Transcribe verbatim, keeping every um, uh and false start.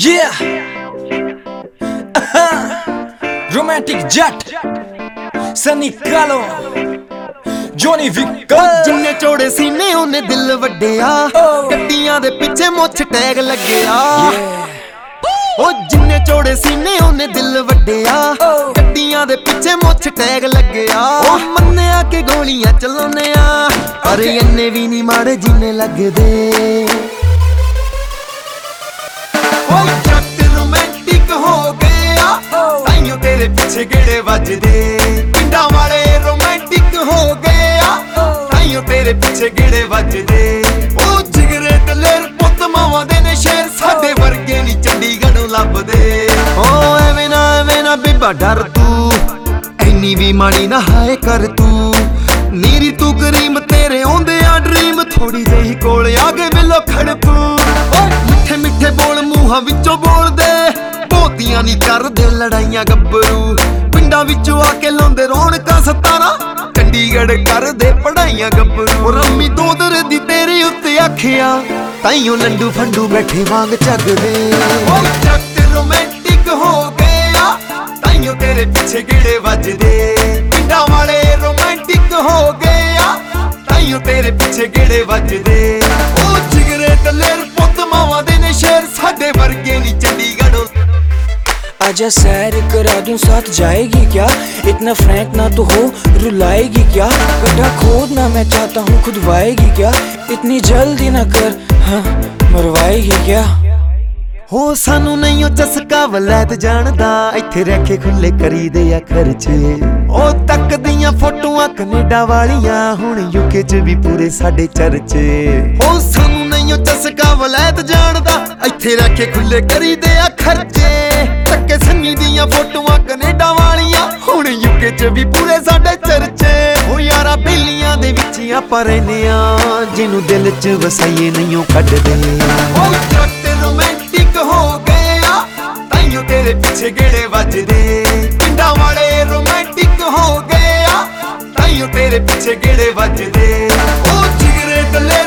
Yeah, romantic jet, Sunny Kalo, Johnny Vico। जिन्ने चौड़े सीने उन्ने दिल वड्डिया, गड्डियां दे पिछे मुछ टैग लग्गिया। ओ जिन्ने चौड़े सीने उन्ने दिल वड्डिया, गड्डियां दे पिछे मुछ टैग लग्गिया। ओ मन्निया के गोलियां चलाने आ, पर इन्ने भी नहीं माड़े जिन्ने लगदे। ओ जट रोमांटिक हो गया, ताइयों तेरे पीछे गेड़े वजदे। पिंडा वाले रोमांटिक हो गया, ताइयों तेरे पीछे गेड़े वजदे। ओ जिगरे दलेर पुत मावां दे ने शहर, साडे वर्गे नी चंडीगढ़ों लभदे। ओ एवें ना एवें ना बीबा डर तू, इन्नी भी माड़ी ना हाय कर तू। नीरी तू करीम तेरे आउंदे आ ड्रीम, थोड़ी जही कोल आ गए मिलो खड़पू। मिठे मिठे बोल मूहां विचों बोल दे, बहुतियां नी करदे लड़ाइयां गब्बरू। पिंडां विचों आके लाउंदे रौनकां सतारा, चंडीगढ़ करदे पढ़ाइयां गब्बरू। रम्मी दोदर दी तेरे उत्ते आखिया, ताइयों लंडू फंडू बैठे वांग झगदे। ओ जट रोमांटिक हो गया, ताइयों तेरे पीछे गेड़े वजदे। पिंडां वाले रोमांटिक हो गया, ताइयों तेरे पीछे गेड़े वजदे। ओ जिगरे दलेर पुत मावां दे ने शहर, साडे वर्गे नी चंडीगढ़ों। आजा सैर करा दूं साथ जाएगी क्या, इतना फ्रैंक ना तो हो रुलाएगी क्या। गड्ढा खोदना मैं चाहता हूँ खुदवाएगी क्या, इतनी जल्दी ना कर हाँ मरवाएगी क्या। हो सानू नहीं ओ चस्का वलैत जानदा, इत्थे रह के खुले करी दे आ खर्चे। ओ तक दियां फोटोआं कनेडा वालियां, हुण यूके च भी पूरे साडे चर्चे। हो सानू नहीं ओ चस्का वलैत जानदा, इत्थे रह के खुले करी दे आ खर्चे। तक्के सन्नी दियां फोटोआं कनेडा वालियां, हुण यूके च भी पूरे साडे चर्चे। हो यारा बेलियां दे विच आपां रहिने आ, जिन्नू दिल च वसाईए नहीं ओ कड्डदे। ओ जट रोमांटिक हो गया, ताइयों तेरे पीछे गेड़े वजदे। पिंडा वाले रोमांटिक हो गया, ताइयों तेरे पीछे गेड़े वजदे। ओ जिगरे दले